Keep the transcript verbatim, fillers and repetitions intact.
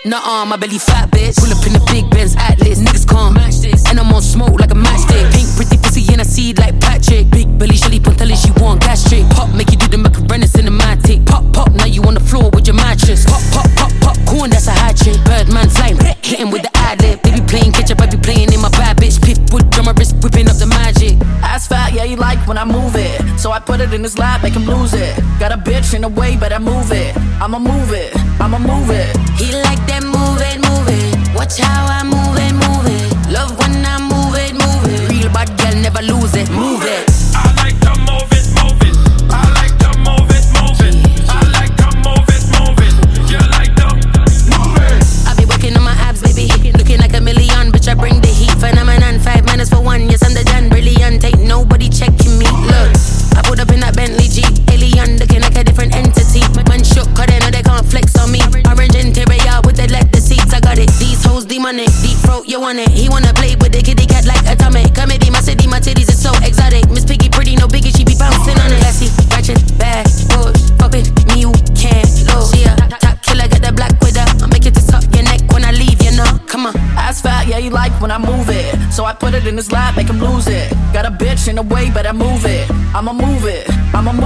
Nuh-uh, my belly fat, bitch. Pull up in the big Benz Atlas. Niggas can't match this. And I'm on smoke like a matchstick. Pink pretty pussy and I see it like Patrick. Big belly, Shelly Pontelli, she want gastric. Pop, make you do the Macarena cinematic. Pop, pop, now you on the floor with your mattress. Pop, pop, pop, popcorn, that's a hat trick. Birdman flying, hitting with the ad-lib. They be playing ketchup, I be playing in my bad bitch. Pitbull, drum my wrist, whipping up the magic. Ass fat, yeah, you like when I move it. So I put it in his lap, make him lose it. Got a bitch in the way, but I move it. I'ma move it, I'ma move it. He like that move it, move it. Watch how I move it, move it. Love when I move it, move it. Real bad girl, never lose it, move it. I like to move it, move it. I like to move it, move it. I like to move it, move it. You like to move it. I be working on my abs, baby. Looking like a million, bitch, I bring the heat. Phenomenon, five minutes for one. Yes, I'm the done, brilliant. Ain't nobody checking me. Look, I put up in that Bentley Jeep. Alien, looking like a different entity. Man shook, cause they know they can't flex on me. Orange interior with the leather seats, I got it. These hoes demonic, deep throat, you want it. He wanna play with the kitty cat like Atomic. Comedy, my city, my titties is so exotic. Miss Piggy pretty, no biggie, she be bouncing on it. Classy, ratchet, bad, push, fuck with me, you can't lose. She a top killer, get the black with her. I'll make it to suck your neck when I leave, you know. Come on. Ass fat, yeah, you like when I move it. So I put it in his lap, make him lose it. Got a bitch in the way, but I move it. I'ma move it, I'ma move it.